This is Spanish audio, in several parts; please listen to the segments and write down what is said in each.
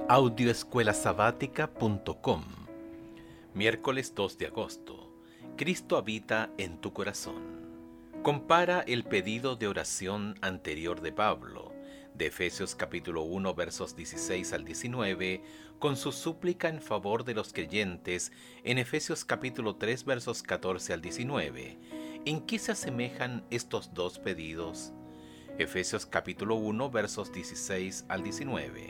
Audioescuelasabática.com. Miércoles 2 de agosto. Cristo habita en tu corazón. Compara el pedido de oración anterior de Pablo, de Efesios capítulo 1 versos 16 al 19, con su súplica en favor de los creyentes en Efesios capítulo 3 versos 14 al 19. ¿En qué se asemejan estos dos pedidos? Efesios capítulo 1 versos 16 al 19.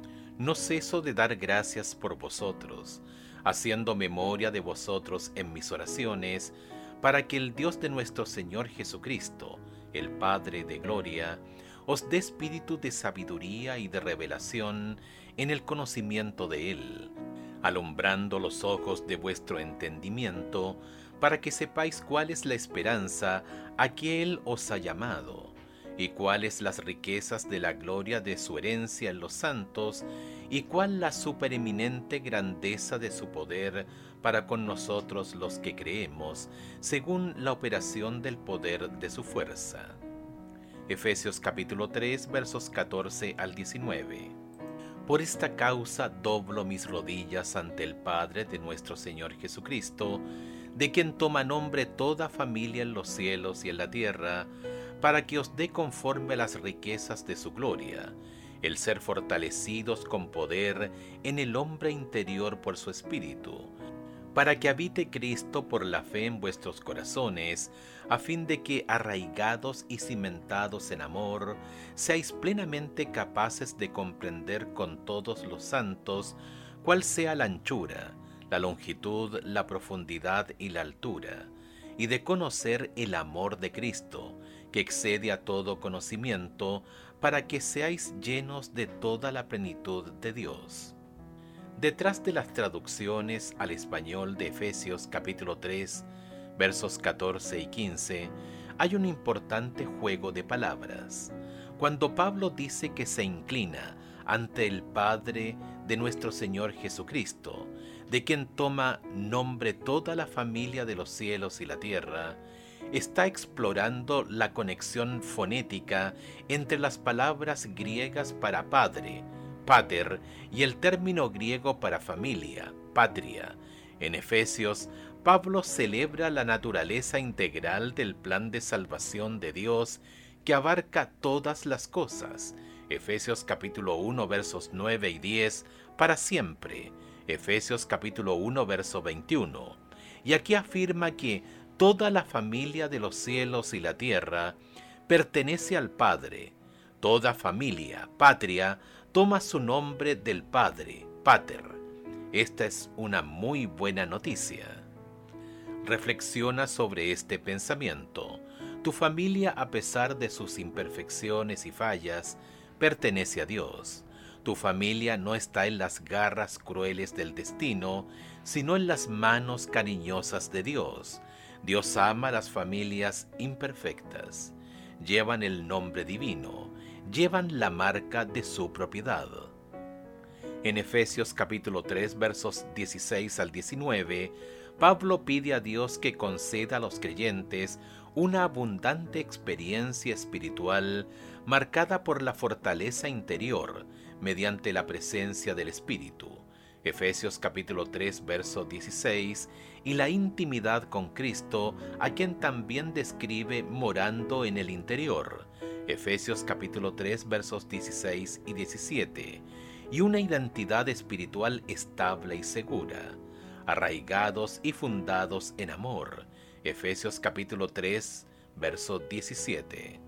No ceso de dar gracias por vosotros, haciendo memoria de vosotros en mis oraciones, para que el Dios de nuestro Señor Jesucristo, el Padre de gloria, os dé espíritu de sabiduría y de revelación en el conocimiento de Él, alumbrando los ojos de vuestro entendimiento, para que sepáis cuál es la esperanza a que Él os ha llamado, y cuáles las riquezas de la gloria de su herencia en los santos, y cuál la supereminente grandeza de su poder para con nosotros los que creemos, según la operación del poder de su fuerza. Efesios capítulo 3 versos 14 al 19. Por esta causa doblo mis rodillas ante el Padre de nuestro Señor Jesucristo, de quien toma nombre toda familia en los cielos y en la tierra, para que os dé conforme a las riquezas de su gloria, el ser fortalecidos con poder en el hombre interior por su Espíritu, para que habite Cristo por la fe en vuestros corazones, a fin de que, arraigados y cimentados en amor, seáis plenamente capaces de comprender con todos los santos cuál sea la anchura, la longitud, la profundidad y la altura, y de conocer el amor de Cristo, que excede a todo conocimiento, para que seáis llenos de toda la plenitud de Dios. Detrás de las traducciones al español de Efesios capítulo 3, versos 14 y 15, hay un importante juego de palabras. Cuando Pablo dice que se inclina ante el Padre de nuestro Señor Jesucristo, de quien toma nombre toda la familia de los cielos y la tierra, está explorando la conexión fonética entre las palabras griegas para padre, pater, y el término griego para familia, patria. En Efesios, Pablo celebra la naturaleza integral del plan de salvación de Dios que abarca todas las cosas. Efesios capítulo 1 versos 9 y 10, para siempre. Efesios capítulo 1 verso 21. Y aquí afirma que toda la familia de los cielos y la tierra pertenece al Padre. Toda familia, patria, toma su nombre del Padre, pater. Esta es una muy buena noticia. Reflexiona sobre este pensamiento. Tu familia, a pesar de sus imperfecciones y fallas, pertenece a Dios. Tu familia no está en las garras crueles del destino, sino en las manos cariñosas de Dios. Dios ama a las familias imperfectas. Llevan el nombre divino, llevan la marca de su propiedad. En Efesios capítulo 3 versos 16 al 19, Pablo pide a Dios que conceda a los creyentes una abundante experiencia espiritual marcada por la fortaleza interior mediante la presencia del Espíritu. Efesios capítulo 3 verso 16, y la intimidad con Cristo, a quien también describe morando en el interior. Efesios capítulo 3 versos 16 y 17, y una identidad espiritual estable y segura, arraigados y fundados en amor. Efesios capítulo 3 verso 17.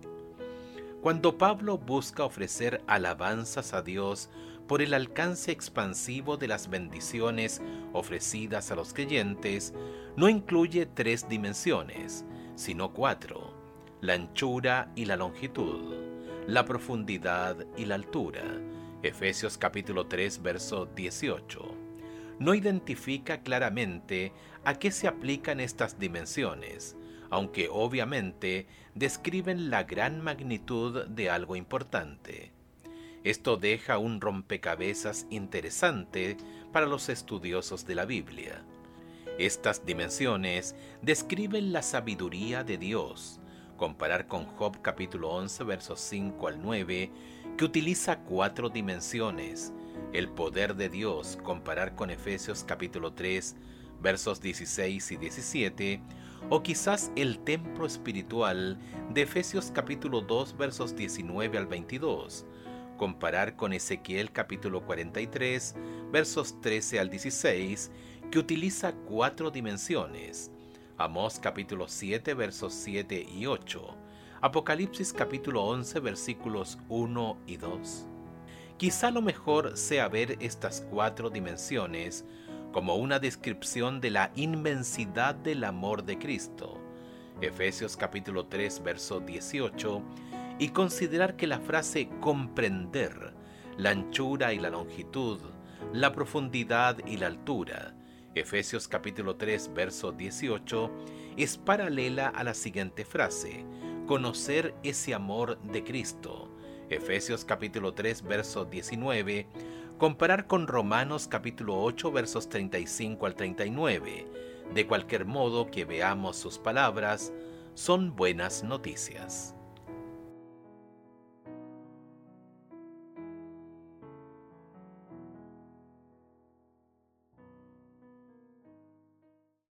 Cuando Pablo busca ofrecer alabanzas a Dios por el alcance expansivo de las bendiciones ofrecidas a los creyentes, no incluye 3 dimensiones, sino 4: la anchura y la longitud, la profundidad y la altura. Efesios capítulo 3, verso 18. No identifica claramente a qué se aplican estas dimensiones, aunque obviamente describen la gran magnitud de algo importante. Esto deja un rompecabezas interesante para los estudiosos de la Biblia. Estas dimensiones describen la sabiduría de Dios. Comparar con Job capítulo 11 versos 5 al 9, que utiliza 4 dimensiones, el poder de Dios, comparar con Efesios capítulo 3, versos 16 y 17, o quizás el templo espiritual de Efesios capítulo 2, versos 19 al 22, comparar con Ezequiel capítulo 43, versos 13 al 16, que utiliza 4 dimensiones, Amós capítulo 7, versos 7 y 8, Apocalipsis capítulo 11, versículos 1 y 2. Quizá lo mejor sea ver estas 4 dimensiones como una descripción de la inmensidad del amor de Cristo, Efesios capítulo 3, verso 18, y considerar que la frase comprender la anchura y la longitud, la profundidad y la altura, Efesios capítulo 3, verso 18, es paralela a la siguiente frase, conocer ese amor de Cristo, Efesios capítulo 3, verso 19, comparar con Romanos capítulo 8, versos 35 al 39. De cualquier modo que veamos sus palabras, son buenas noticias.